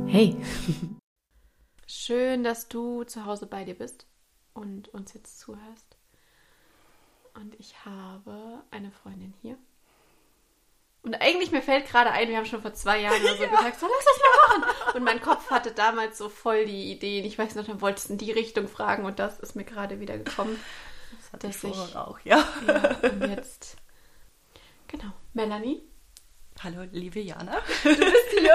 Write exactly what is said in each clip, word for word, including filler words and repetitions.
Hey! Schön, dass du zu Hause bei dir bist und uns jetzt zuhörst. Und ich habe eine Freundin hier. Und eigentlich, mir fällt gerade ein, wir haben schon vor zwei Jahren oder so ja. gesagt, so lass das mal machen. Und mein Kopf hatte damals so voll die Ideen. Ich weiß noch, dann wollte ich es in die Richtung fragen und das ist mir gerade wieder gekommen. Das hatte dass ich vorher ich auch, ja. ja. Und jetzt, genau, Melanie. Hallo, liebe Jana. Du bist hier.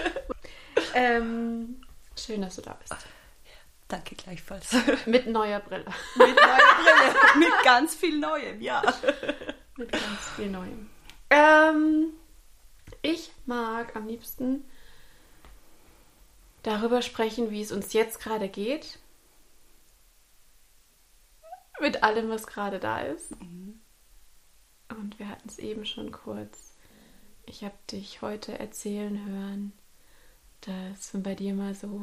ähm, schön, dass du da bist. Danke gleichfalls. Mit neuer Brille. Mit neuer Brille. Mit ganz viel Neuem, ja. Mit ganz viel Neuem. Ähm, ich mag am liebsten darüber sprechen, wie es uns jetzt gerade geht. Mit allem, was gerade da ist. Mhm. Und wir hatten es eben schon kurz. Ich habe dich heute erzählen hören, dass wenn bei dir mal so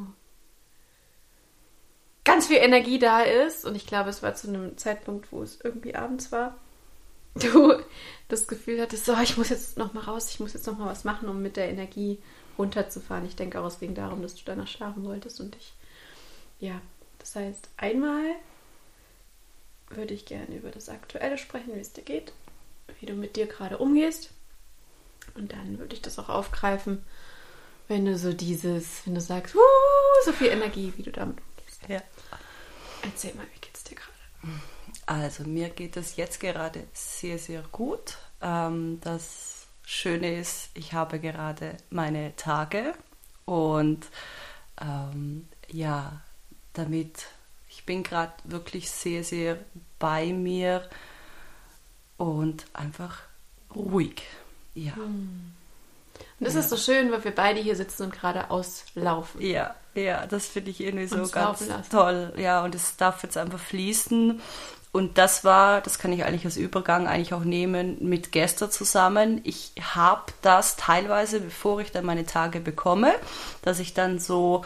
ganz viel Energie da ist, und ich glaube, es war zu einem Zeitpunkt, wo es irgendwie abends war, du das Gefühl hattest, so, ich muss jetzt noch mal raus, ich muss jetzt noch mal was machen, um mit der Energie runterzufahren. Ich denke auch, es ging darum, dass du danach schlafen wolltest und ich, ja, das heißt, einmal würde ich gerne über das Aktuelle sprechen, wie es dir geht, wie du mit dir gerade umgehst, und dann würde ich das auch aufgreifen, wenn du so dieses, wenn du sagst, uh, so viel Energie, wie du damit umgehst. Ja. Erzähl mal, wie geht's dir gerade? Also mir geht es jetzt gerade sehr, sehr gut. Ähm, das Schöne ist, ich habe gerade meine Tage und ähm, ja, damit, ich bin gerade wirklich sehr, sehr bei mir und einfach ruhig. Ja. Und das ja. ist so schön, weil wir beide hier sitzen und gerade auslaufen. Ja, ja, das finde ich irgendwie so Uns ganz laufen lassen. toll. Ja, und es darf jetzt einfach fließen. Und das war, das kann ich eigentlich als Übergang eigentlich auch nehmen, mit gestern zusammen. Ich habe das teilweise, bevor ich dann meine Tage bekomme, dass ich dann so,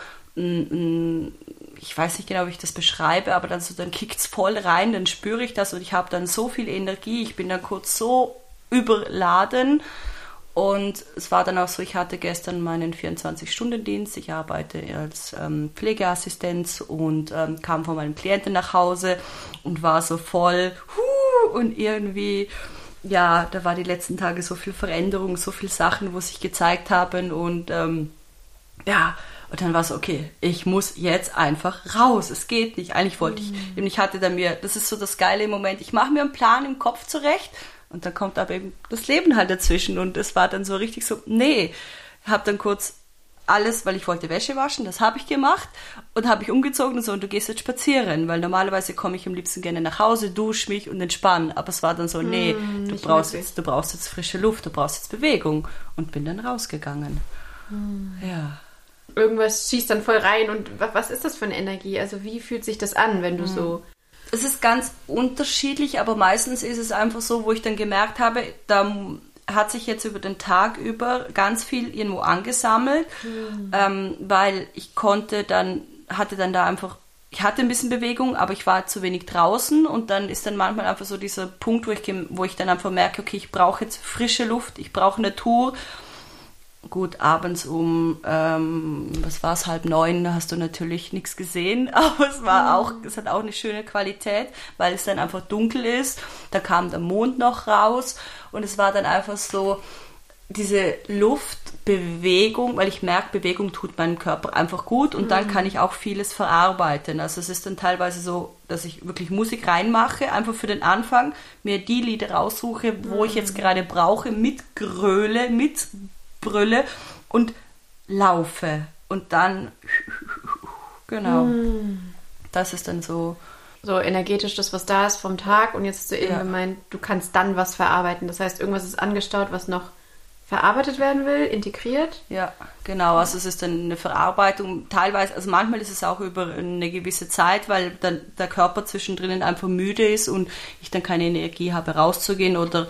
ich weiß nicht genau, wie ich das beschreibe, aber dann so, dann kickt es voll rein, dann spüre ich das und ich habe dann so viel Energie. Ich bin dann kurz so überladen. Und es war dann auch so, ich hatte gestern meinen vierundzwanzig-Stunden-Dienst. Ich arbeite als ähm, Pflegeassistenz und ähm, kam von meinem Klienten nach Hause und war so voll huh, und irgendwie, ja, da war die letzten Tage so viel Veränderung, so viele Sachen, wo sich gezeigt haben und ähm, ja, und dann war es so, okay, ich muss jetzt einfach raus, es geht nicht. Eigentlich wollte ich, und ich hatte dann mir, das ist so das Geile im Moment, ich mache mir einen Plan im Kopf zurecht. Und dann kommt aber eben das Leben halt dazwischen und es war dann so richtig so, nee, ich habe dann kurz alles, weil ich wollte Wäsche waschen, das habe ich gemacht und habe ich umgezogen und so, und du gehst jetzt spazieren, weil normalerweise komme ich am liebsten gerne nach Hause, dusche mich und entspanne, aber es war dann so, nee, mm, du brauchst jetzt, du brauchst jetzt frische Luft, du brauchst jetzt Bewegung, und bin dann rausgegangen. Mm. Ja. Irgendwas schießt dann voll rein, und was ist das für eine Energie? Also wie fühlt sich das an, wenn du mm. so... Es ist ganz unterschiedlich, aber meistens ist es einfach so, wo ich dann gemerkt habe, da hat sich jetzt über den Tag über ganz viel irgendwo angesammelt, mhm. ähm, weil ich konnte dann, hatte dann da einfach, ich hatte ein bisschen Bewegung, aber ich war zu wenig draußen, und dann ist dann manchmal einfach so dieser Punkt, wo ich, wo ich dann einfach merke, okay, ich brauche jetzt frische Luft, ich brauche Natur. Gut, abends um, ähm, was war es, halb neun, da hast du natürlich nichts gesehen, aber es war auch, es hat auch eine schöne Qualität, weil es dann einfach dunkel ist. Da kam der Mond noch raus und es war dann einfach so diese Luftbewegung, weil ich merke, Bewegung tut meinem Körper einfach gut, und dann kann ich auch vieles verarbeiten. Also es ist dann teilweise so, dass ich wirklich Musik reinmache, einfach für den Anfang, mir die Lieder raussuche, wo ich jetzt gerade brauche, mit Gröle, mit Brille und laufe und dann genau, mm. das ist dann so so energetisch das, was da ist vom Tag, und jetzt hast du eben ja. gemeint, du kannst dann was verarbeiten, das heißt, irgendwas ist angestaut, was noch verarbeitet werden will, integriert? Ja, genau, also es ist dann eine Verarbeitung, teilweise, also manchmal ist es auch über eine gewisse Zeit, weil dann der Körper zwischendrin einfach müde ist und ich dann keine Energie habe, rauszugehen, oder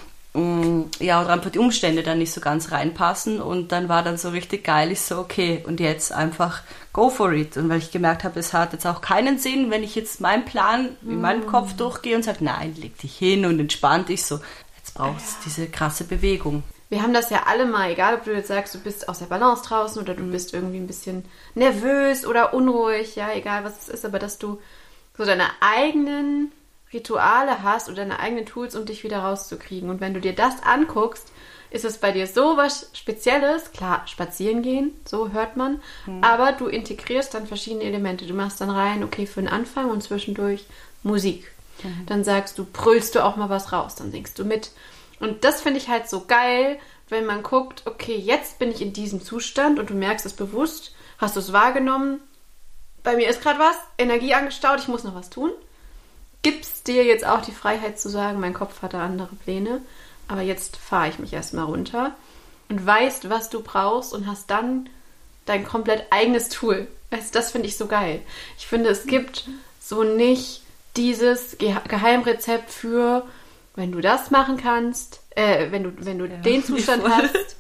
ja, oder einfach die Umstände dann nicht so ganz reinpassen, und dann war dann so richtig geil, ich so, okay, und jetzt einfach go for it, und weil ich gemerkt habe, es hat jetzt auch keinen Sinn, wenn ich jetzt meinen Plan in meinem Kopf durchgehe und sage, nein, leg dich hin und entspann dich, so, jetzt braucht es ja. diese krasse Bewegung. wir haben das ja alle mal, egal ob du jetzt sagst, du bist aus der Balance draußen oder du bist irgendwie ein bisschen nervös oder unruhig, ja, egal was es ist, aber dass du so deine eigenen Rituale hast oder deine eigenen Tools, um dich wieder rauszukriegen. Und wenn du dir das anguckst, ist es bei dir so was Spezielles. Klar, spazieren gehen, so hört man. Mhm. Aber du integrierst dann verschiedene Elemente. Du machst dann rein, okay, für den Anfang und zwischendurch Musik. Mhm. Dann sagst du, brüllst du auch mal was raus, dann singst du mit. Und das finde ich halt so geil, wenn man guckt, okay, jetzt bin ich in diesem Zustand und du merkst es bewusst, hast du es wahrgenommen, bei mir ist gerade was, Energie angestaut, ich muss noch was tun. Gibst dir jetzt auch die Freiheit zu sagen, mein Kopf hatte andere Pläne, aber jetzt fahre ich mich erstmal runter und weißt, was du brauchst und hast dann dein komplett eigenes Tool. Weißt, das finde ich so geil. Ich finde, es gibt so nicht dieses Ge- Geheimrezept für, wenn du das machen kannst, äh, wenn du, wenn du ja, den Zustand hast,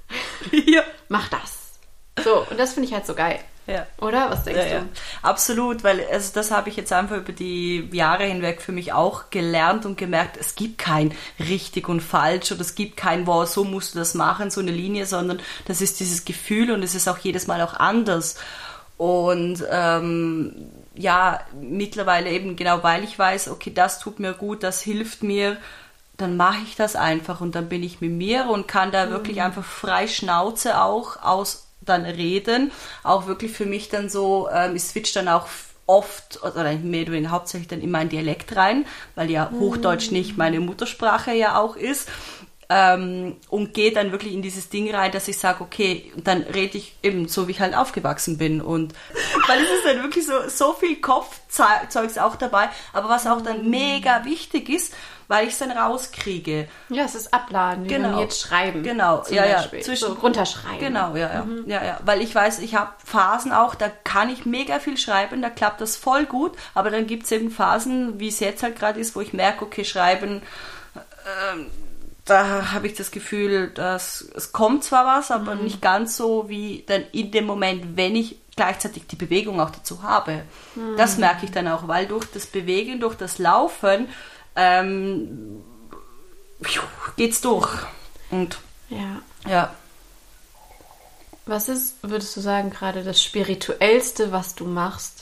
ja. mach das. So, und das finde ich halt so geil. Ja. Oder? Was denkst ja, du? Ja. Absolut, weil also das habe ich jetzt einfach über die Jahre hinweg für mich auch gelernt und gemerkt, es gibt kein richtig und falsch oder es gibt kein, wow, so musst du das machen, so eine Linie, sondern das ist dieses Gefühl und es ist auch jedes Mal auch anders. Und ähm, ja, mittlerweile eben genau, weil ich weiß, okay, das tut mir gut, das hilft mir, dann mache ich das einfach und dann bin ich mit mir und kann da mhm. wirklich einfach frei Schnauze auch aus dann reden, auch wirklich für mich dann so, ähm, ich switch dann auch oft, oder mehr oder weniger hauptsächlich dann in meinen Dialekt rein, weil ja Hochdeutsch nicht meine Muttersprache ja auch ist, ähm, und gehe dann wirklich in dieses Ding rein, dass ich sage, okay, dann rede ich eben so, wie ich halt aufgewachsen bin und weil es ist dann wirklich so, so viel Kopfzeugs auch dabei, aber was auch dann mega wichtig ist, weil ich es dann rauskriege. Ja, es ist Abladen, wie genau. wir jetzt schreiben. Genau, ja, ja. Zwischen, so runterschreiben. Genau, ja, ja. Mhm. ja, ja. Weil ich weiß, ich habe Phasen auch, da kann ich mega viel schreiben, da klappt das voll gut, aber dann gibt es eben Phasen, wie es jetzt halt gerade ist, wo ich merke, okay, schreiben, äh, da habe ich das Gefühl, dass es kommt zwar was, aber mhm. nicht ganz so wie dann in dem Moment, wenn ich gleichzeitig die Bewegung auch dazu habe. Mhm. Das merke ich dann auch, weil durch das Bewegen, durch das Laufen ähm, geht's durch. Und ja. ja. Was ist, würdest du sagen, gerade das Spirituellste, was du machst?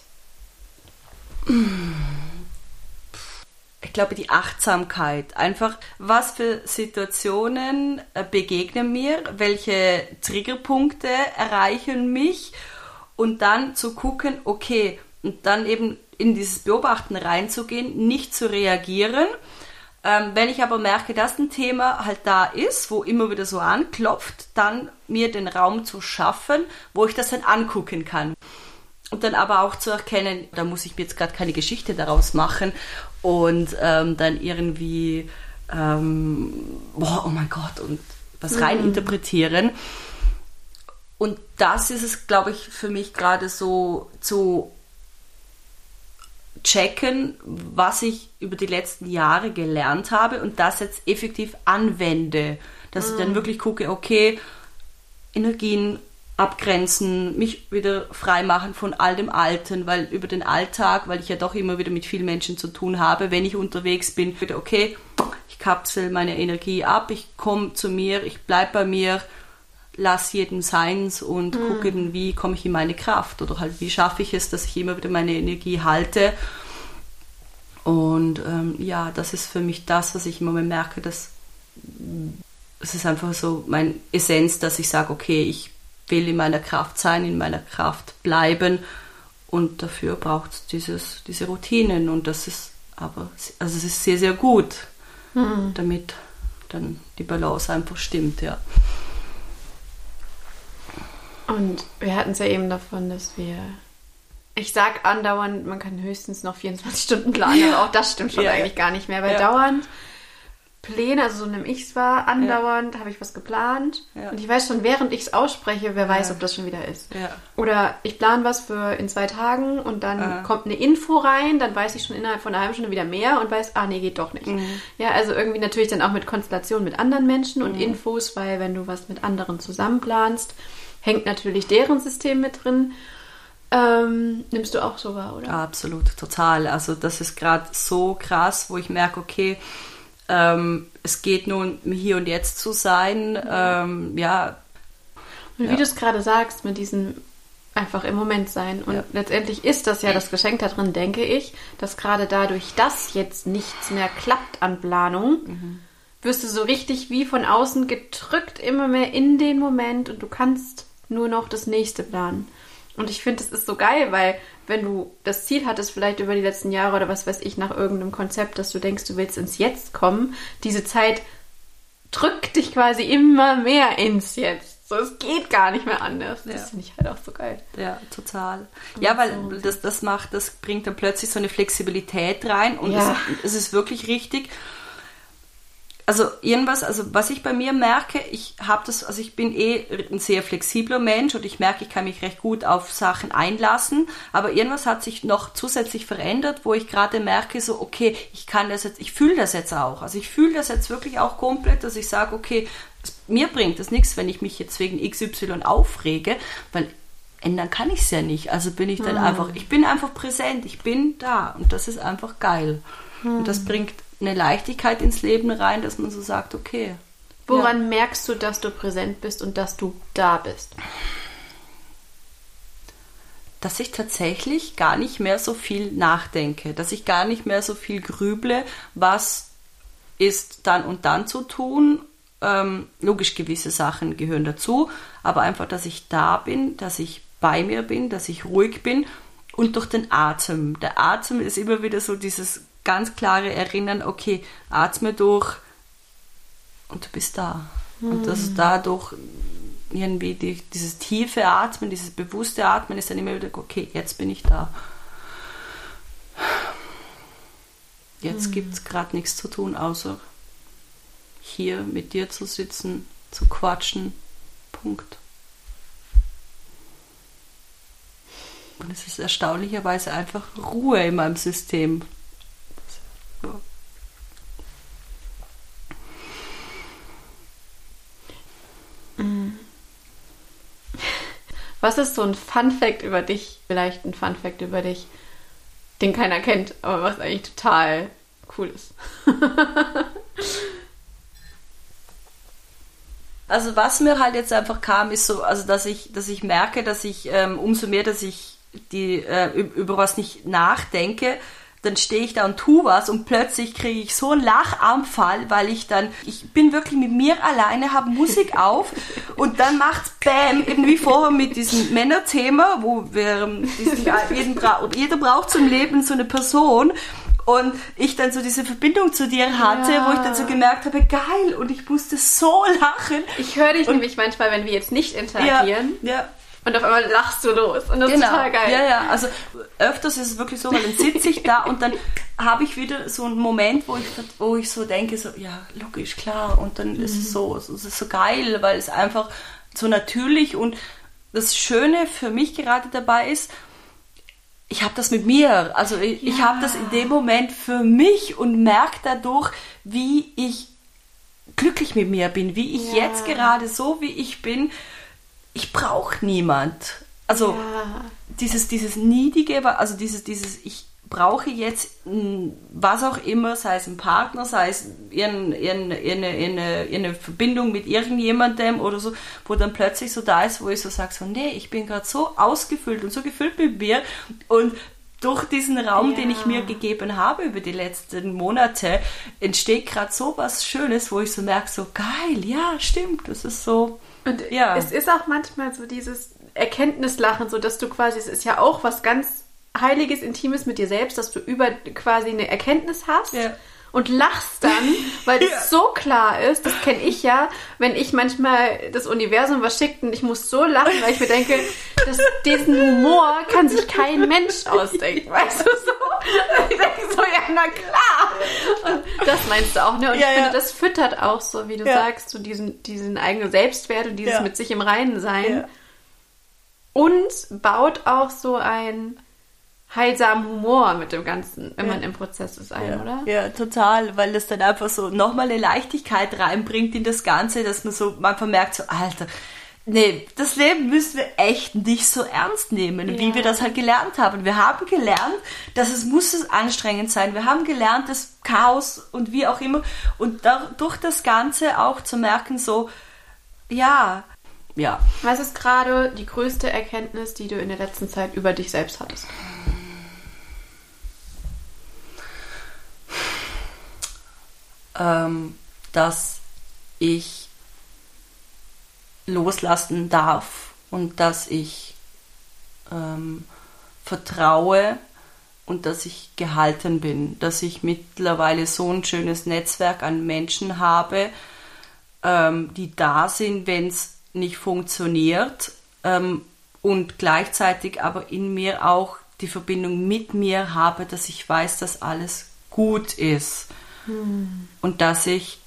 Ich glaube, die Achtsamkeit. Einfach, was für Situationen begegnen mir, welche Triggerpunkte erreichen mich und dann zu gucken, okay, und dann eben in dieses Beobachten reinzugehen, nicht zu reagieren. Ähm, wenn ich aber merke, dass ein Thema halt da ist, wo immer wieder so anklopft, dann mir den Raum zu schaffen, wo ich das dann angucken kann. Und dann aber auch zu erkennen, da muss ich mir jetzt gerade keine Geschichte daraus machen und ähm, dann irgendwie, ähm, boah, oh mein Gott, und was mhm. rein interpretieren. Und das ist es, glaube ich, für mich gerade so zu checken, was ich über die letzten Jahre gelernt habe und das jetzt effektiv anwende. Dass mhm. ich dann wirklich gucke, okay, Energien abgrenzen, mich wieder frei machen von all dem Alten, weil über den Alltag, weil ich ja doch immer wieder mit vielen Menschen zu tun habe, wenn ich unterwegs bin, wieder okay, ich kapsel meine Energie ab, ich komme zu mir, ich bleibe bei mir, lass jeden seins und mhm. gucken, wie komme ich in meine Kraft oder halt, wie schaffe ich es, dass ich immer wieder meine Energie halte. Und ähm, ja, das ist für mich das, was ich im Moment merke, dass es ist einfach so meine Essenz, dass ich sage, okay, ich will in meiner Kraft sein, in meiner Kraft bleiben und dafür braucht es dieses, diese Routinen und das ist aber, also es ist sehr, sehr gut, mhm. damit dann die Balance einfach stimmt, ja. Und wir hatten es ja eben davon, dass wir, ich sag andauernd, man kann höchstens noch vierundzwanzig Stunden planen, ja. aber auch das stimmt schon ja. eigentlich gar nicht mehr, weil ja. dauernd Pläne, also so nehme ich es wahr, andauernd ja. habe ich was geplant ja. und ich weiß schon, während ich es ausspreche, wer weiß, ja. ob das schon wieder ist. Ja. Oder ich plane was für in zwei Tagen und dann ja. kommt eine Info rein, dann weiß ich schon innerhalb von einer halben Stunde wieder mehr und weiß, ah nee, geht doch nicht. Mhm. Ja, also irgendwie natürlich dann auch mit Konstellationen mit anderen Menschen und mhm. Infos, weil wenn du was mit anderen zusammenplanst, hängt natürlich deren System mit drin. Ähm, nimmst du auch so wahr, oder? Absolut, total. Also das ist gerade so krass, wo ich merke, okay, Ähm, es geht nun, hier und jetzt zu sein. Ähm, ja. Und wie ja. du es gerade sagst, mit diesem einfach im Moment sein. Und ja. letztendlich ist das ja das Geschenk da drin, denke ich, dass gerade dadurch, dass jetzt nichts mehr klappt an Planung, mhm. wirst du so richtig wie von außen gedrückt, immer mehr in den Moment und du kannst nur noch das nächste planen. Und ich finde, das ist so geil, weil wenn du das Ziel hattest, vielleicht über die letzten Jahre oder was weiß ich, nach irgendeinem Konzept, dass du denkst, du willst ins Jetzt kommen, diese Zeit drückt dich quasi immer mehr ins Jetzt. So, es geht gar nicht mehr anders. Das ja. finde ich halt auch so geil. Ja, total. Ja, weil so. das, das macht, das bringt dann plötzlich so eine Flexibilität rein und ja. es, es ist wirklich richtig. Also irgendwas, also was ich bei mir merke, ich habe das, also ich bin eh ein sehr flexibler Mensch und ich merke, ich kann mich recht gut auf Sachen einlassen, aber irgendwas hat sich noch zusätzlich verändert, wo ich gerade merke, so okay, ich kann das jetzt, ich fühle das jetzt auch, also ich fühle das jetzt wirklich auch komplett, dass ich sage, okay, es, mir bringt das nichts, wenn ich mich jetzt wegen X Y aufrege, weil ändern kann ich es ja nicht, also bin ich dann hm. einfach, ich bin einfach präsent, ich bin da und das ist einfach geil hm. und das bringt eine Leichtigkeit ins Leben rein, dass man so sagt, okay. Woran ja. merkst du, dass du präsent bist und dass du da bist? Dass ich tatsächlich gar nicht mehr so viel nachdenke, dass ich gar nicht mehr so viel grüble, was ist dann und dann zu tun. Ähm, logisch, gewisse Sachen gehören dazu, aber einfach, dass ich da bin, dass ich bei mir bin, dass ich ruhig bin und durch den Atem. Der Atem ist immer wieder so dieses ganz klare Erinnern, okay, atme durch und du bist da. Hm. Und das ist dadurch irgendwie die, dieses tiefe Atmen, dieses bewusste Atmen ist dann immer wieder, okay, jetzt bin ich da. Jetzt hm. gibt es gerade nichts zu tun, außer hier mit dir zu sitzen, zu quatschen. Punkt. Und es ist erstaunlicherweise einfach Ruhe in meinem System. Was ist so ein Fun-Fact über dich, vielleicht ein Fun-Fact über dich, den keiner kennt, aber was eigentlich total cool ist? Also was mir halt jetzt einfach kam, ist so, also dass ich, dass ich merke, dass ich ähm, umso mehr, dass ich die äh, über was nicht nachdenke, dann stehe ich da und tue was und plötzlich kriege ich so einen Lachanfall, weil ich dann, ich bin wirklich mit mir alleine, habe Musik auf und dann macht's Bam, irgendwie vorher mit diesem Männerthema, wo wir diesen, jeden bra- jeder braucht zum Leben so eine Person und ich dann so diese Verbindung zu dir hatte, ja. wo ich dann so gemerkt habe, geil, und ich musste so lachen. Ich höre dich und, nämlich manchmal, wenn wir jetzt nicht interagieren. Ja, ja. Und auf einmal lachst du los. Und das genau. ist total geil. Ja, ja, also öfters ist es wirklich so, weil dann sitze ich da und dann habe ich wieder so einen Moment, wo ich, wo ich so denke, so, ja, logisch, klar. Und dann mhm. ist es so, es ist so geil, weil es einfach so natürlich und das Schöne für mich gerade dabei ist, ich habe das mit mir. Also ich, ja. ich habe das in dem Moment für mich und merke dadurch, wie ich glücklich mit mir bin, wie ich ja. jetzt gerade so, wie ich bin, ich brauche niemand. Also ja. dieses, dieses Niedige, also dieses, dieses, ich brauche jetzt was auch immer, sei es ein Partner, sei es eine, eine, eine, eine Verbindung mit irgendjemandem oder so, wo dann plötzlich so da ist, wo ich so sage, so, nee, ich bin gerade so ausgefüllt und so gefüllt mit mir und durch diesen Raum, ja. den ich mir gegeben habe über die letzten Monate, entsteht gerade so was Schönes, wo ich so merke, so geil, ja, stimmt, das ist so. Und ja. es ist auch manchmal so dieses Erkenntnislachen, so dass du quasi, es ist ja auch was ganz Heiliges, Intimes mit dir selbst, dass du über quasi eine Erkenntnis hast ja. und lachst dann, weil es ja. so klar ist, das kenne ich ja, wenn ich manchmal das Universum was schickt und ich muss so lachen, weil ich mir denke, dass diesen Humor kann sich kein Mensch ausdenken, weißt du so? Ich denke so, ja, na klar. Und das meinst du auch, ne? Und ja, ich finde, ja. das füttert auch so, wie du ja. sagst, so diesen, diesen eigenen Selbstwert und dieses ja. mit sich im Reinen sein. Ja. Und baut auch so ein heilsamen Humor mit dem Ganzen, wenn ja. man im Prozess ist, ein, ja. oder? Ja, total, weil das dann einfach so nochmal eine Leichtigkeit reinbringt in das Ganze, dass man so, man vermerkt so, Alter, Nee, das Leben müssen wir echt nicht so ernst nehmen, ja. wie wir das halt gelernt haben. Wir haben gelernt, dass es muss es anstrengend sein. Wir haben gelernt, das Chaos und wie auch immer. Und da, durch das Ganze auch zu merken, so, ja, ja. Was ist gerade die größte Erkenntnis, die du in der letzten Zeit über dich selbst hattest? Ähm, dass ich loslassen darf und dass ich ähm, vertraue und dass ich gehalten bin, dass ich mittlerweile so ein schönes Netzwerk an Menschen habe, ähm, die da sind, wenn es nicht funktioniert, ähm, und gleichzeitig aber in mir auch die Verbindung mit mir habe, dass ich weiß, dass alles gut ist hm. und dass ich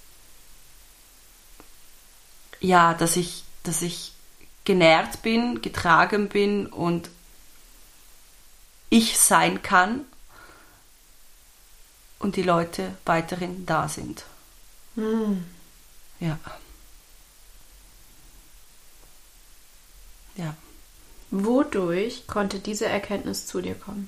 ja, dass ich dass ich genährt bin, getragen bin und ich sein kann und die Leute weiterhin da sind. Hm. Ja. Ja. Wodurch konnte diese Erkenntnis zu dir kommen?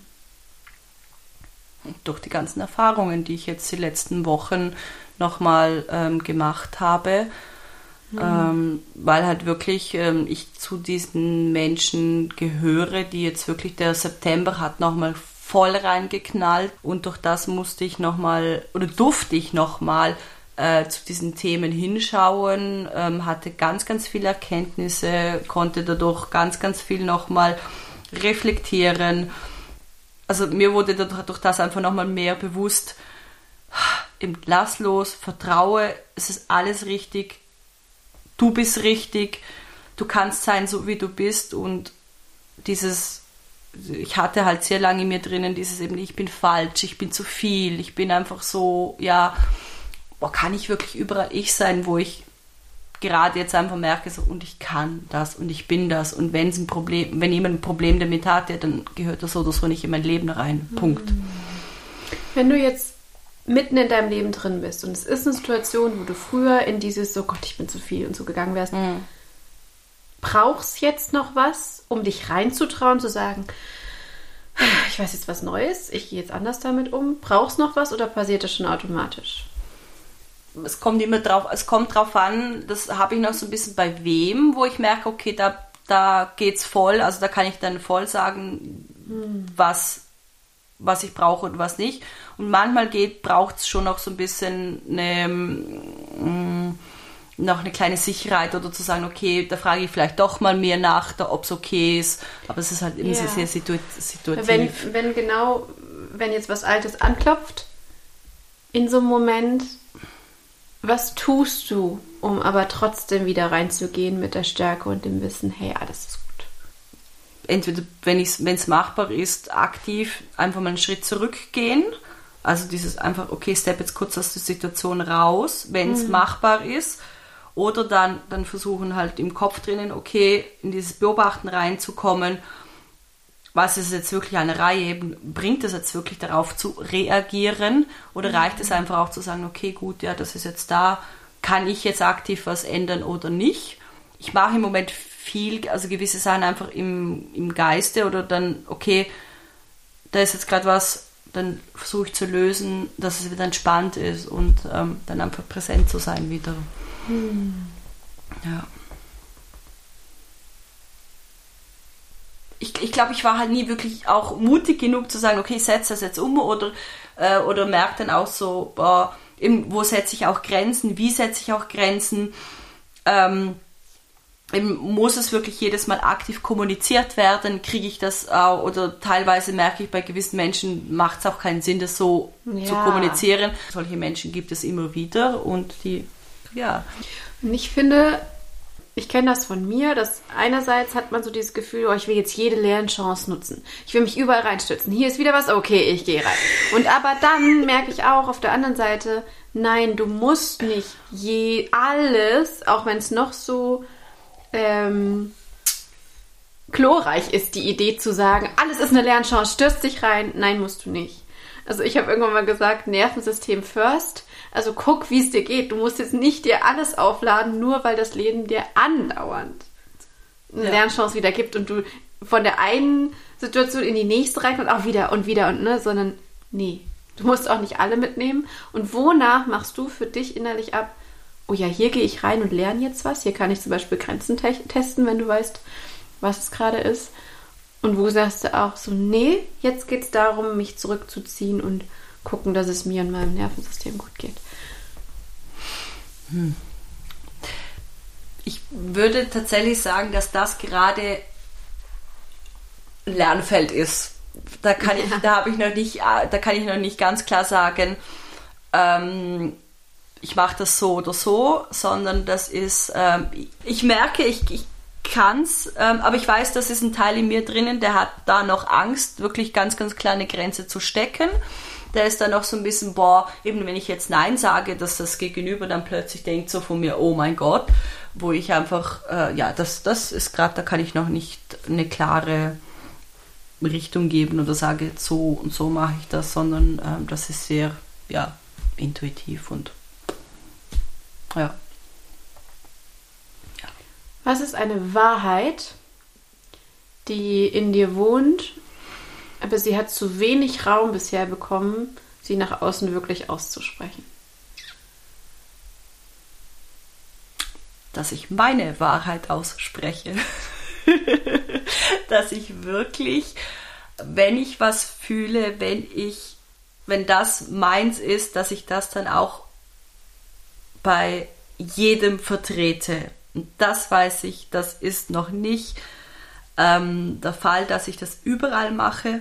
Durch die ganzen Erfahrungen, die ich jetzt die letzten Wochen nochmal ähm, gemacht habe. Mhm. Ähm, weil halt wirklich ähm, ich zu diesen Menschen gehöre, die jetzt wirklich, der September hat nochmal voll reingeknallt und durch das musste ich nochmal oder durfte ich nochmal äh, zu diesen Themen hinschauen, ähm, hatte ganz, ganz viele Erkenntnisse, konnte dadurch ganz, ganz viel nochmal reflektieren. Also mir wurde dadurch das einfach nochmal mehr bewusst, eben lass los, vertraue, es ist alles richtig, du bist richtig, du kannst sein, so wie du bist und dieses, ich hatte halt sehr lange in mir drinnen dieses eben, ich bin falsch, ich bin zu viel, ich bin einfach so, ja, boah, kann ich wirklich überall ich sein, wo ich gerade jetzt einfach merke, so, und ich kann das und ich bin das und wenn es ein Problem, wenn jemand ein Problem damit hat, ja, dann gehört das so oder so nicht in mein Leben rein, Punkt. Wenn du jetzt mitten in deinem Leben drin bist und es ist eine Situation, wo du früher in dieses, so Gott, ich bin zu viel und so gegangen wärst, mhm. brauchst jetzt noch was, um dich reinzutrauen, zu sagen, ich weiß jetzt was Neues, ich gehe jetzt anders damit um, brauchst noch was oder passiert das schon automatisch? Es kommt immer drauf, es kommt drauf an, das habe ich noch so ein bisschen bei wem, wo ich merke, okay, da, da geht's voll, also da kann ich dann voll sagen, hm. was was ich brauche und was nicht. Und manchmal geht, braucht es schon noch so ein bisschen eine, mh, noch eine kleine Sicherheit oder zu sagen, okay, da frage ich vielleicht doch mal mehr nach, ob es okay ist. Aber es ist halt immer ja. sehr situ- situativ. Wenn, wenn genau, wenn jetzt was Altes anklopft, in so einem Moment, was tust du, um aber trotzdem wieder reinzugehen mit der Stärke und dem Wissen, hey, alles ist gut? Entweder, wenn es machbar ist, aktiv einfach mal einen Schritt zurückgehen. Also dieses einfach, okay, step jetzt kurz aus der Situation raus, wenn es mhm. machbar ist. Oder dann, dann versuchen halt im Kopf drinnen, okay, in dieses Beobachten reinzukommen. Was ist jetzt wirklich eine Reihe? Bringt es jetzt wirklich darauf zu reagieren? Oder mhm. reicht es einfach auch zu sagen, okay, gut, ja, das ist jetzt da. Kann ich jetzt aktiv was ändern oder nicht? Ich mache im Moment viel, also gewisse Sachen einfach im, im Geiste oder dann, okay, da ist jetzt gerade was, dann versuche ich zu lösen, dass es wieder entspannt ist und ähm, dann einfach präsent zu sein wieder. Hm. Ja. Ich, ich glaube, ich war halt nie wirklich auch mutig genug zu sagen, okay, ich setze das jetzt um oder, äh, oder merke dann auch so, boah, eben, wo setze ich auch Grenzen, wie setze ich auch Grenzen, ähm, muss es wirklich jedes Mal aktiv kommuniziert werden, kriege ich das auch, oder teilweise merke ich, bei gewissen Menschen macht es auch keinen Sinn, das so ja. zu kommunizieren. Solche Menschen gibt es immer wieder und die, ja. Und ich finde, ich kenne das von mir, dass einerseits hat man so dieses Gefühl, oh, ich will jetzt jede Lernchance nutzen. Ich will mich überall reinstürzen. Hier ist wieder was, okay, ich gehe rein. Und aber dann merke ich auch auf der anderen Seite, nein, du musst nicht je alles, auch wenn es noch so Ähm, glorreich ist, die Idee zu sagen, alles ist eine Lernchance, stürzt dich rein. Nein, musst du nicht. Also ich habe irgendwann mal gesagt, Nervensystem first. Also guck, wie es dir geht. Du musst jetzt nicht dir alles aufladen, nur weil das Leben dir andauernd eine Ja. Lernchance wieder gibt und du von der einen Situation in die nächste reinkommst, auch wieder und wieder und ne, sondern nee, du musst auch nicht alle mitnehmen. Und wonach machst du für dich innerlich ab, oh ja, hier gehe ich rein und lerne jetzt was, hier kann ich zum Beispiel Grenzen te- testen, wenn du weißt, was es gerade ist. Und wo sagst du auch so, nee, jetzt geht es darum, mich zurückzuziehen und gucken, dass es mir und meinem Nervensystem gut geht. Hm. Ich würde tatsächlich sagen, dass das gerade ein Lernfeld ist. Da kann ich, Ja. da habe ich noch nicht, da kann ich noch nicht ganz klar sagen, ähm, ich mache das so oder so, sondern das ist, ähm, ich merke, ich, ich kann es, ähm, aber ich weiß, das ist ein Teil in mir drinnen, der hat da noch Angst, wirklich ganz, ganz kleine Grenze zu stecken. Der ist dann noch so ein bisschen, boah, eben wenn ich jetzt Nein sage, dass das Gegenüber dann plötzlich denkt so von mir, oh mein Gott, wo ich einfach, äh, ja, das, das ist gerade, da kann ich noch nicht eine klare Richtung geben oder sage, so und so mache ich das, sondern ähm, das ist sehr, ja, intuitiv und ja. Was ist eine Wahrheit, die in dir wohnt, aber sie hat zu wenig Raum bisher bekommen, sie nach außen wirklich auszusprechen? Dass ich meine Wahrheit ausspreche. Dass ich wirklich, wenn ich was fühle, wenn ich, wenn das meins ist, dass ich das dann auch bei jedem vertrete. Und das weiß ich, das ist noch nicht ähm, der Fall, dass ich das überall mache.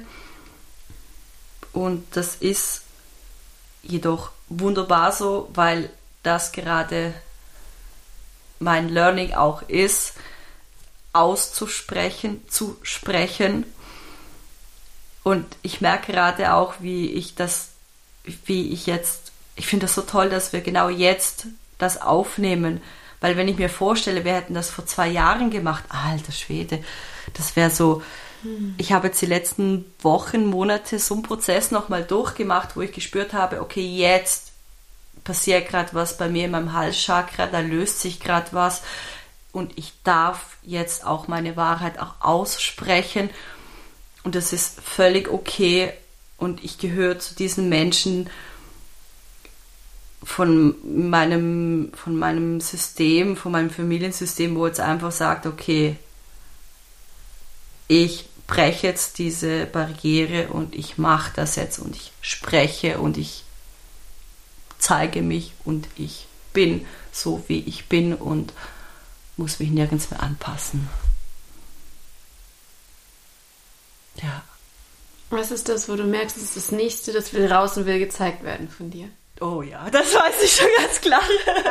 Und das ist jedoch wunderbar so, weil das gerade mein Learning auch ist, auszusprechen, zu sprechen. Und ich merke gerade auch, wie ich das, wie ich jetzt, ich finde das so toll, dass wir genau jetzt das aufnehmen. Weil wenn ich mir vorstelle, wir hätten das vor zwei Jahren gemacht, alter Schwede, das wäre so, hm. Ich habe jetzt die letzten Wochen, Monate so einen Prozess nochmal durchgemacht, wo ich gespürt habe, okay, jetzt passiert gerade was bei mir in meinem Halschakra, da löst sich gerade was und ich darf jetzt auch meine Wahrheit auch aussprechen und das ist völlig okay und ich gehöre zu diesen Menschen, von meinem, von meinem System, von meinem Familiensystem, wo jetzt einfach sagt, okay, ich breche jetzt diese Barriere und ich mache das jetzt und ich spreche und ich zeige mich und ich bin so, wie ich bin und muss mich nirgends mehr anpassen. Ja. Was ist das, wo du merkst, das ist das Nächste, das will raus und will gezeigt werden von dir? Oh ja, das weiß ich schon ganz klar.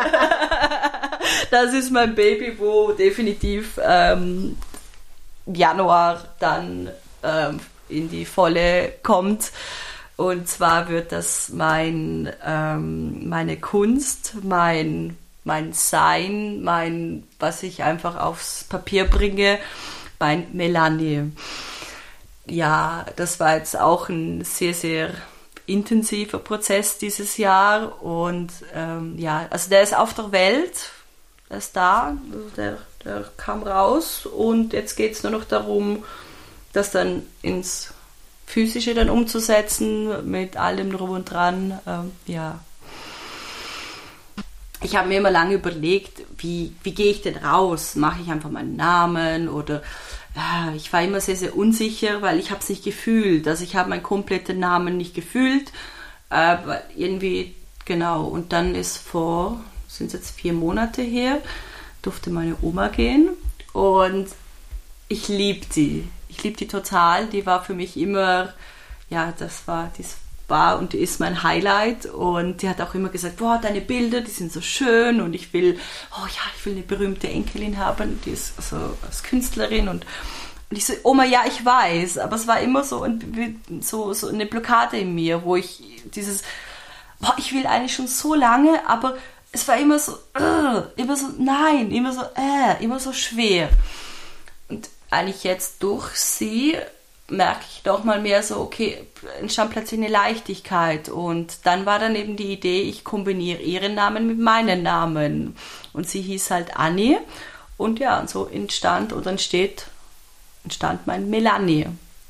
Das ist mein Baby, wo definitiv ähm, Januar dann ähm, in die Volle kommt. Und zwar wird das mein, ähm, meine Kunst, mein, mein Sein, mein, was ich einfach aufs Papier bringe, mein Melanie. Ja, das war jetzt auch ein sehr, sehr intensiver Prozess dieses Jahr und ähm, ja, also der ist auf der Welt, der ist da, der, der kam raus und jetzt geht es nur noch darum, das dann ins Physische dann umzusetzen, mit allem drum und dran, ähm, ja. Ich habe mir immer lange überlegt, wie, wie gehe ich denn raus? Mache ich einfach meinen Namen oder ja, ich war immer sehr, sehr unsicher, weil ich habe es nicht gefühlt. Also ich habe meinen kompletten Namen nicht gefühlt. Äh, irgendwie, genau. Und dann ist vor, sind es jetzt vier Monate her, durfte meine Oma gehen. Und ich liebe die. Ich liebe die total. Die war für mich immer, ja, das war, die war und die ist mein Highlight. Und die hat auch immer gesagt, boah, deine Bilder, die sind so schön. Und ich will, oh ja, ich will eine berühmte Enkelin haben. Die ist so als Künstlerin. Und, und ich so, Oma, ja, ich weiß. Aber es war immer so, ein, so, so eine Blockade in mir, wo ich dieses, boah, ich will eigentlich schon so lange, aber es war immer so, uh, immer so, nein, immer so, äh, immer so schwer. Und eigentlich jetzt durch sie merke ich doch mal mehr so, okay, entstand plötzlich eine Leichtigkeit und dann war dann eben die Idee, ich kombiniere ihren Namen mit meinem Namen und sie hieß halt Annie Und ja, und so entstand oder entsteht, entstand mein Melanie.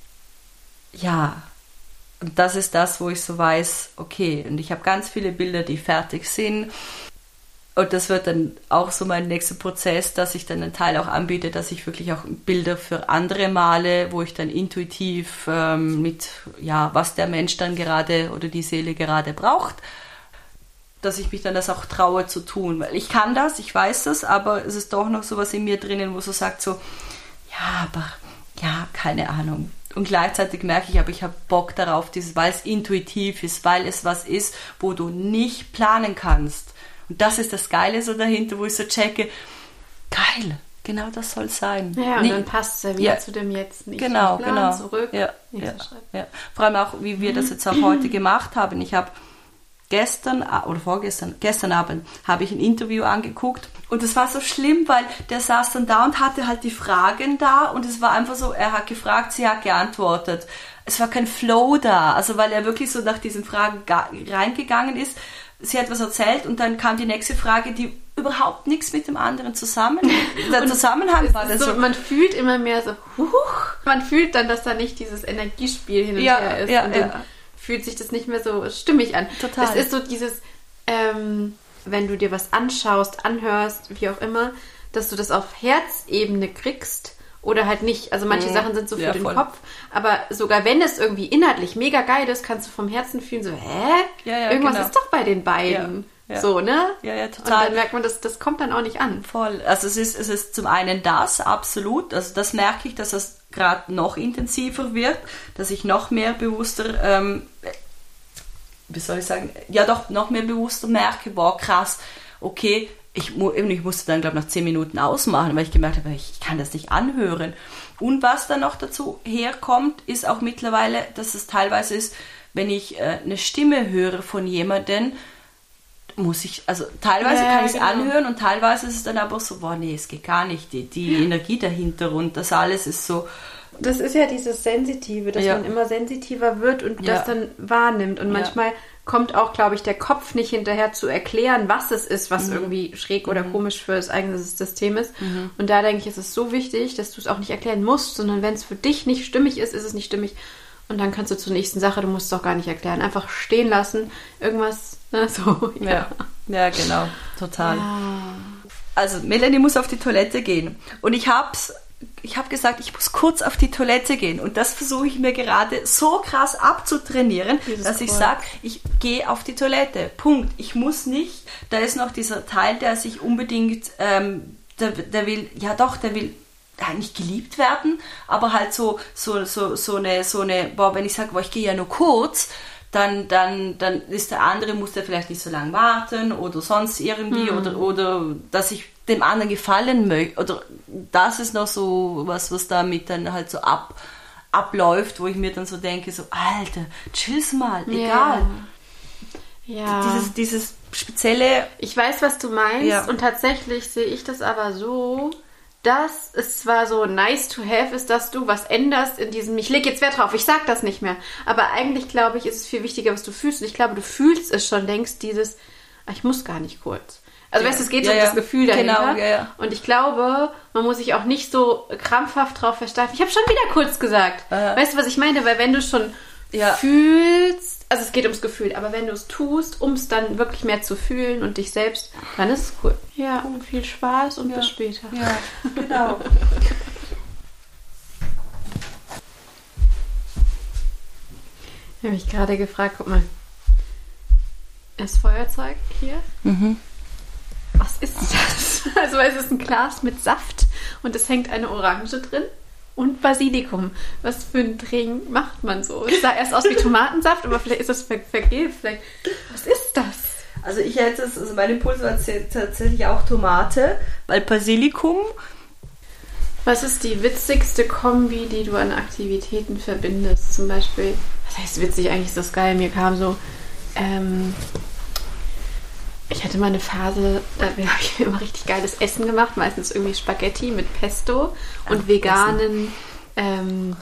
Ja, und das ist das, wo ich so weiß, okay, und ich habe ganz viele Bilder, die fertig sind. Und das wird dann auch so mein nächster Prozess, dass ich dann einen Teil auch anbiete, dass ich wirklich auch Bilder für andere male, wo ich dann intuitiv ähm, mit, ja, was der Mensch dann gerade oder die Seele gerade braucht, dass ich mich dann das auch traue zu tun. Weil ich kann das, ich weiß das, aber es ist doch noch sowas in mir drinnen, wo so sagt so, ja, aber, ja, keine Ahnung. Und gleichzeitig merke ich, aber ich habe Bock darauf, dieses, weil es intuitiv ist, weil es was ist, wo du nicht planen kannst. Und das ist das Geile so dahinter, wo ich so checke, geil, genau das soll sein. Ja, und nicht, dann passt es ja wieder ja, zu dem Jetzt nicht. Genau, Plan, genau. Zurück, ja, ja, ja. Vor allem auch, wie wir das jetzt auch heute gemacht haben. Ich habe gestern oder vorgestern, gestern Abend, habe ich ein Interview angeguckt und es war so schlimm, weil der saß dann da und hatte halt die Fragen da und es war einfach so, er hat gefragt, sie hat geantwortet. Es war kein Flow da, also weil er wirklich so nach diesen Fragen reingegangen ist. Sie hat was erzählt und dann kam die nächste Frage, die überhaupt nichts mit dem anderen zusammen, der Zusammenhang war. So, man fühlt immer mehr so, huch, man fühlt dann, dass da nicht dieses Energiespiel hin und ja, her ist. Ja, und dann ja. fühlt sich das nicht mehr so stimmig an. Total. Es ist so dieses, ähm, wenn du dir was anschaust, anhörst, wie auch immer, dass du das auf Herzebene kriegst oder halt nicht. Also manche mhm. Sachen sind so für ja, den voll. Kopf, aber sogar wenn es irgendwie inhaltlich mega geil ist, kannst du vom Herzen fühlen, so, hä? Ja, ja, Irgendwas genau. ist doch bei den beiden. Ja, ja. So, ne? Ja, ja, total. Und dann merkt man, das, das kommt dann auch nicht an. Voll. Also es ist, es ist zum einen das, absolut. Also das merke ich, dass es gerade noch intensiver wird, dass ich noch mehr bewusster, ähm, wie soll ich sagen, ja doch, noch mehr bewusster merke, boah, krass, okay, ich, ich musste dann, glaube ich, nach zehn Minuten ausmachen, weil ich gemerkt habe, ich kann das nicht anhören. Und was dann noch dazu herkommt, ist auch mittlerweile, dass es teilweise ist, wenn ich äh, eine Stimme höre von jemandem, muss ich, also teilweise ja, kann ich es genau. anhören und teilweise ist es dann aber so, boah, nee, es geht gar nicht, die, die ja. Energie dahinter und das alles ist so. Das ist ja dieses Sensitive, dass ja. man immer sensitiver wird und ja. das dann wahrnimmt. Und ja. manchmal kommt auch, glaube ich, der Kopf nicht hinterher zu erklären, was es ist, was mhm. irgendwie schräg oder mhm. komisch für das eigene System ist. Mhm. Und da denke ich, ist es so wichtig, dass du es auch nicht erklären musst, sondern wenn es für dich nicht stimmig ist, ist es nicht stimmig. Und dann kannst du zur nächsten Sache, du musst es auch gar nicht erklären, einfach stehen lassen, irgendwas, ne, so. Ja, ja, ja genau, total. Ja. Also Melanie muss auf die Toilette gehen und ich hab's Ich habe gesagt, ich muss kurz auf die Toilette gehen. Und das versuche ich mir gerade so krass abzutrainieren, Dieses dass ich sage, ich gehe auf die Toilette. Punkt. Ich muss nicht. Da ist noch dieser Teil, der sich unbedingt, ähm, der, der will, ja doch, der will ja, nicht geliebt werden, aber halt so, so, so, so eine, so eine, boah, wenn ich sage, boah, ich gehe ja nur kurz, dann, dann, dann ist der andere, muss der vielleicht nicht so lange warten oder sonst irgendwie, mhm. oder, oder dass ich dem anderen gefallen möchte, oder das ist noch so was, was damit dann halt so ab, abläuft, wo ich mir dann so denke, so, Alter, chill's mal, egal. Ja. ja. Dieses, dieses spezielle... Ich weiß, was du meinst, ja. und tatsächlich sehe ich das aber so, dass es zwar so nice to have ist, dass du was änderst in diesem, ich lege jetzt Wert drauf, ich sag das nicht mehr, aber eigentlich, glaube ich, ist es viel wichtiger, was du fühlst, und ich glaube, du fühlst es schon, denkst dieses, ich muss gar nicht kurz. Also ja. weißt du, es geht ja, um ja. das Gefühl dahinter. Genau, ja, ja. Und ich glaube, man muss sich auch nicht so krampfhaft drauf versteifen. Ich habe schon wieder kurz gesagt. Äh. Weißt du, was ich meine? Weil wenn du schon ja. fühlst, also es geht ums Gefühl, aber wenn du es tust, um es dann wirklich mehr zu fühlen und dich selbst, dann ist es cool. Ja, und viel Spaß und ja. bis später. Ja, genau. Ich habe mich gerade gefragt, guck mal, das Feuerzeug hier. Mhm. Was ist das? Also es ist ein Glas mit Saft und es hängt eine Orange drin und Basilikum. Was für ein Drink macht man so? Es sah erst aus wie Tomatensaft, aber vielleicht ist das ver- vergilbt. Vielleicht. Was ist das? Also ich hätte es, also mein Impuls war tatsächlich auch Tomate, weil Basilikum. Was ist die witzigste Kombi, die du an Aktivitäten verbindest? Zum Beispiel, was heißt witzig? Eigentlich ist das geil. Mir kam so, ähm, ich hatte mal eine Phase, da habe ich immer richtig geiles Essen gemacht, meistens irgendwie Spaghetti mit Pesto und Ach, veganen ähm,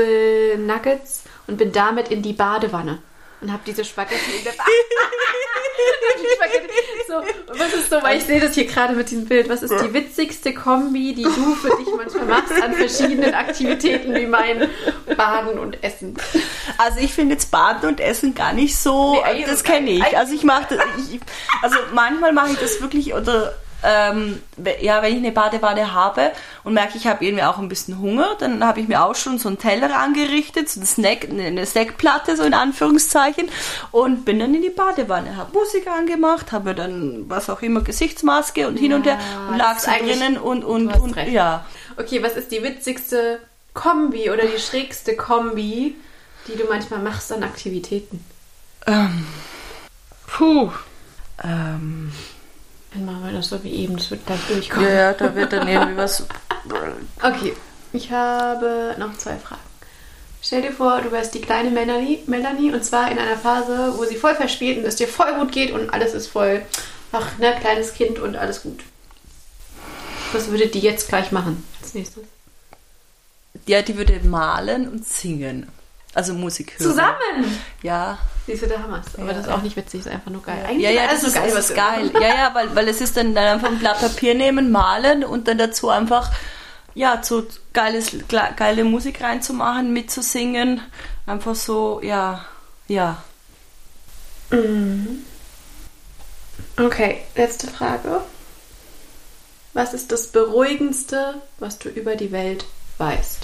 Schnitzel-Nuggets und bin damit in die Badewanne und habe diese Spaghetti in der Badewanne. so, was ist so, weil ich sehe das hier gerade mit diesem Bild, was ist die witzigste Kombi, die du für dich manchmal machst an verschiedenen Aktivitäten wie mein Baden und Essen? Also ich finde jetzt Baden und Essen gar nicht so, nee, das kenne ich. Also ich mache das, ich, also manchmal mache ich das wirklich, oder ähm, ja, wenn ich eine Badewanne habe und merke, ich habe irgendwie auch ein bisschen Hunger, dann habe ich mir auch schon so einen Teller angerichtet, so eine, Snack, eine Snackplatte, so in Anführungszeichen, und bin dann in die Badewanne, habe Musik angemacht, habe dann was auch immer, Gesichtsmaske und hin und her und lag so drinnen und, und, und ja. Okay, was ist die witzigste Kombi oder die schrägste Kombi, die du manchmal machst an Aktivitäten? Ähm, puh. Ähm... Dann machen wir das so wie eben, das wird gleich durchkommen. Ja, ja, da wird dann irgendwie was... Okay, ich habe noch zwei Fragen. Stell dir vor, du wärst die kleine Melanie, Melanie und zwar in einer Phase, wo sie voll verspielt und es dir voll gut geht und alles ist voll, ach, ne, kleines Kind und alles gut. Was würde die jetzt gleich machen als nächstes? Ja, die würde malen und singen. Also Musik hören. Zusammen? Ja. Siehst du, der Hammer. Aber ja, das ist auch nicht witzig, das ist einfach nur geil. Eigentlich ja, ja, das ist, geil, das ist geil. Ja, ja, weil, weil es ist dann, dann einfach ein Blatt Papier nehmen, malen und dann dazu einfach, ja, so geiles, geile Musik reinzumachen, mitzusingen. Einfach so, ja, ja. Mhm. Okay, letzte Frage. Was ist das Beruhigendste, was du über die Welt weißt?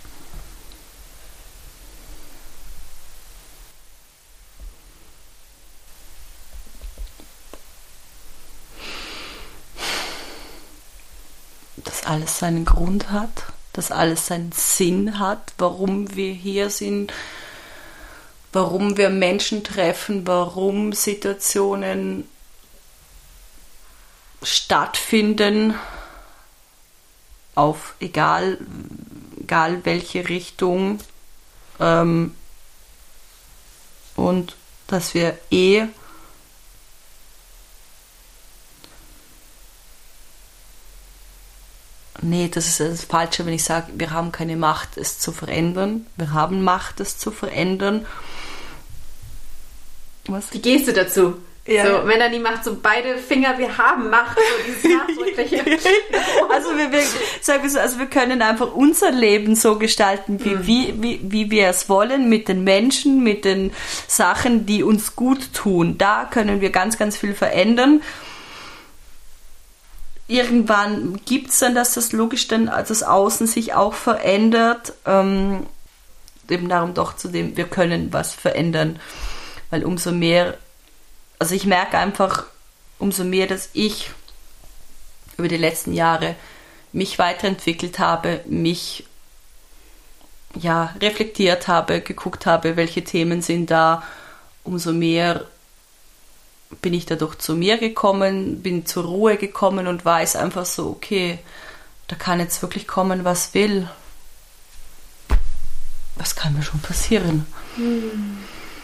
Dass alles seinen Grund hat, dass alles seinen Sinn hat, warum wir hier sind, warum wir Menschen treffen, warum Situationen stattfinden, auf egal, egal welche Richtung, ähm, und dass wir eh Nee, das ist das Falsche, wenn ich sage, wir haben keine Macht, es zu verändern. Wir haben Macht, es zu verändern. Was? Die Geste dazu. Ja. So, Melanie macht so beide Finger, wir haben Macht, so dieses Nachdrückliche. Also wir, wir, sagen wir so, also wir können einfach unser Leben so gestalten, wie, mhm. wie, wie, wie wir es wollen, mit den Menschen, mit den Sachen, die uns gut tun. Da können wir ganz, ganz viel verändern. Irgendwann gibt es dann, dass das logisch dann das Außen sich auch verändert. Ähm, eben darum doch zu dem, wir können was verändern. Weil umso mehr, also ich merke einfach, umso mehr, dass ich über die letzten Jahre mich weiterentwickelt habe, mich ja reflektiert habe, geguckt habe, welche Themen sind da, umso mehr bin ich dadurch zu mir gekommen, bin zur Ruhe gekommen und weiß einfach so, okay, da kann jetzt wirklich kommen, was will. Was kann mir schon passieren? Hm.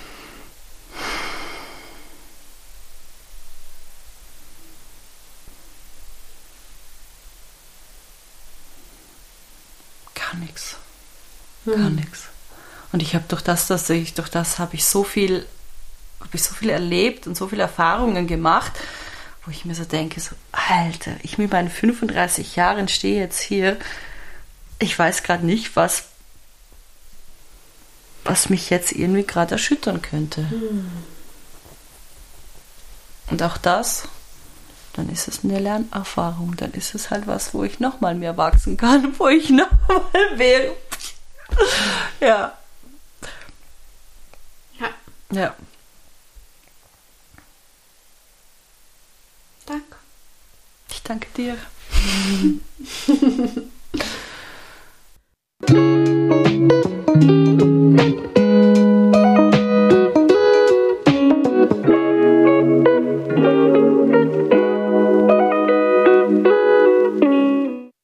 Gar nichts. Hm. Gar nichts. Und ich habe durch das, dass ich, durch das habe ich so viel habe ich so viel erlebt und so viele Erfahrungen gemacht, wo ich mir so denke, so, Alter, ich mit meinen fünfunddreißig Jahren stehe jetzt hier, ich weiß gerade nicht, was, was mich jetzt irgendwie gerade erschüttern könnte. Hm. Und auch das, dann ist es eine Lernerfahrung, dann ist es halt was, wo ich nochmal mehr wachsen kann, wo ich nochmal mehr... ja. Ja. Ja. Danke. Ich danke dir.